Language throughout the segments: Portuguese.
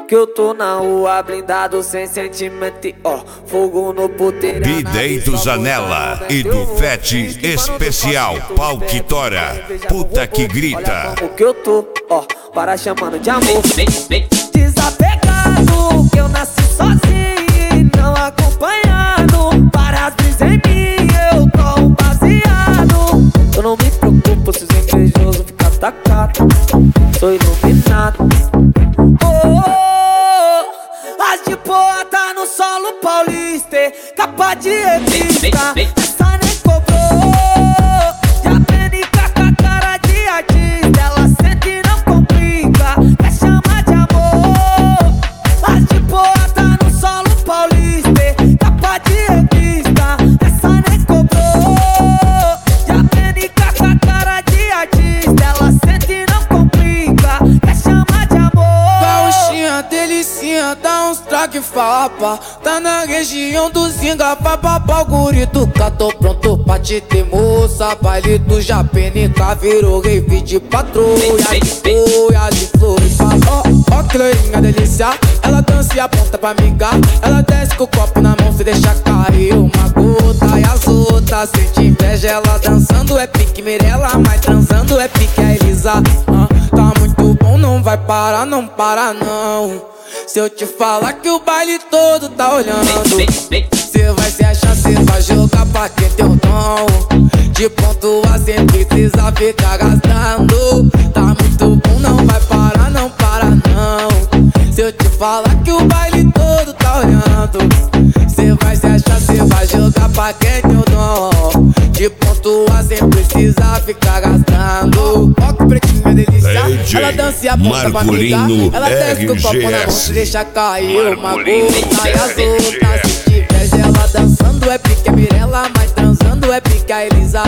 Que eu tô na rua blindado sem sentimento, ó, fogo no puteiro. DJ do Zanella e do Fete Especial, pau que tora, puta que grita. O que eu tô, ó, para chamando de amor. Desapegado, que eu nasci sozinho, não acompanhado. Para as brisas em mim, eu tô um baseado. Eu não me preocupo se os invejosos ficam atacados. Sou iluminado. As de boa tá no solo paulista, capa de revista, essa nem cobrou. Já penica com a cara de artista, ela sente e não complica, quer chamar de amor. As de boa tá no solo paulista, capa de revista, essa nem cobrou. Já penica com a cara de artista, ela sente e não complica, quer chamar de amor. Gauchinha, delicinha, dá uns traque fapa. Tá na região do Zinga, vai babá o guri do cá. Tô pronto pra te ter, moça. Baile do Japenica virou rave de patrulha. De flores, ó, que loirinha delícia. Ela dança e aponta pra amiga. Ela desce com o copo na mão, se deixa cair uma gota. E as outras sente inveja, ela dançando é pique Mirella, mas transando é pique a Elisa. Tá muito bom, não vai parar, não para não. Se eu te falar que o baile todo tá olhando, cê vai se achar, cê vai jogar pra quem tem o dom de pontuar sem precisar ficar gastando. Tá muito bom, não vai parar, não para não. Se eu te falar que o baile todo tá olhando, cê vai se achar, cê vai jogar pra quem tem o dom de pontuar sem precisar ficar gastando. Ó que pretinha delícia, ela dança e aponta pra amiga. Ela desce com o copo na mão, se deixa cair uma gota. E as outras se tiver ela dançando é pique a Mirella, mas transando é pique a Elisa.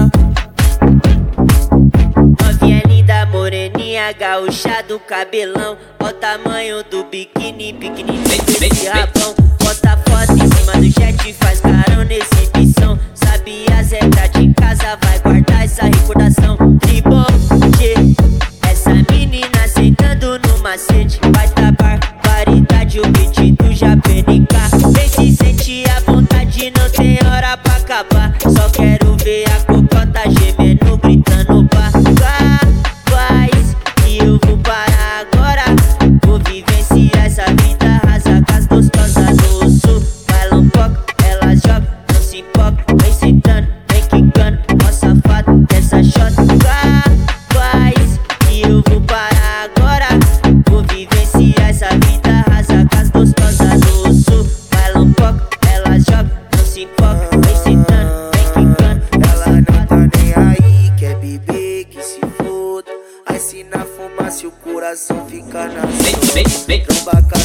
Novinha linda, moreninha, gaúcha do cabelão. Ó o tamanho do biquíni, biquíni feito esse rabão. Posta foto em cima do jet, faz carão nesse exibição. Sabe as regras de casa, vai guardar essa recordação. De bom jeito, essa menina sentando no macete. Vai tá barbaridade, o beat do Japenica. Vem se sentir à vontade, não tem hora pra acabar. Só quero ver a cocota gemendo, gritando pá. Faz que eu vou parar agora. Vou vivenciar essa vida rasa com as gostosas do sul. Vai lampoca, ela joga, não se importa. Vem sentando, vem quicando, ó safado dessa shot. Faz que eu vou parar agora. Vou vivenciar essa vida rasa com as gostosas do sul. Vai lampoca, ela joga, não se importa. Vem sentando, vem quicando, ó Ela não tá safado. nem aí, quer beber, que se foda. Aí se na fumaça o coração fica na zona. Tromba